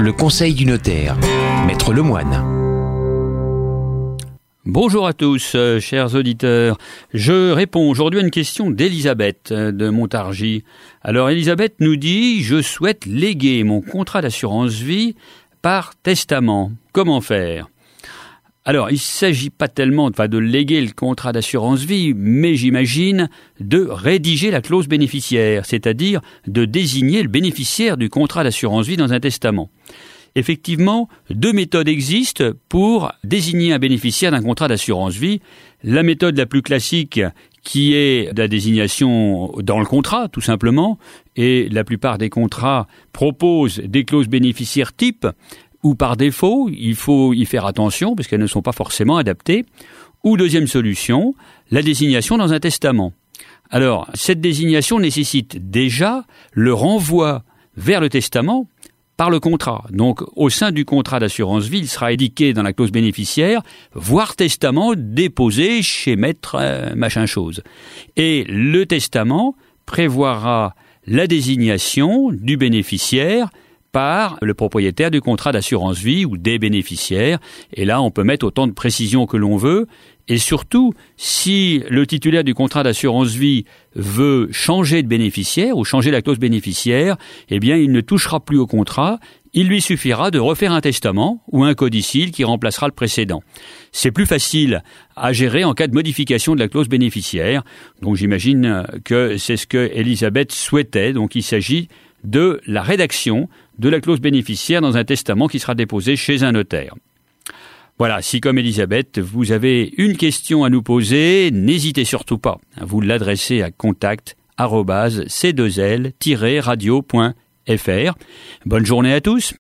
Le conseil du notaire, Maître Lemoine. Bonjour à tous, chers auditeurs. Je réponds aujourd'hui à une question d'Elisabeth de Montargis. Alors Elisabeth nous dit « Je souhaite léguer mon contrat d'assurance vie par testament. Comment faire ?» Alors, il ne s'agit pas tellement de léguer le contrat d'assurance vie, mais j'imagine de rédiger la clause bénéficiaire, c'est-à-dire de désigner le bénéficiaire du contrat d'assurance vie dans un testament. Effectivement, deux méthodes existent pour désigner un bénéficiaire d'un contrat d'assurance vie. La méthode la plus classique qui est la désignation dans le contrat, tout simplement, et la plupart des contrats proposent des clauses bénéficiaires type, ou par défaut, il faut y faire attention parce qu'elles ne sont pas forcément adaptées. Ou deuxième solution, la désignation dans un testament. Alors, cette désignation nécessite déjà le renvoi vers le testament par le contrat. Donc, au sein du contrat d'assurance vie, il sera indiqué dans la clause bénéficiaire, voire testament déposé chez maître machin chose. Et le testament prévoira la désignation du bénéficiaire par le propriétaire du contrat d'assurance vie ou des bénéficiaires. Et là, on peut mettre autant de précision que l'on veut. Et surtout, si le titulaire du contrat d'assurance vie veut changer de bénéficiaire ou changer la clause bénéficiaire, eh bien, il ne touchera plus au contrat. Il lui suffira de refaire un testament ou un codicile qui remplacera le précédent. C'est plus facile à gérer en cas de modification de la clause bénéficiaire. Donc, j'imagine que c'est ce que Elisabeth souhaitait. Donc, il s'agit de la rédaction de la clause bénéficiaire dans un testament qui sera déposé chez un notaire. Voilà, si comme Elisabeth, vous avez une question à nous poser, n'hésitez surtout pas. Vous l'adressez à contact@c2l-radio.fr. Bonne journée à tous.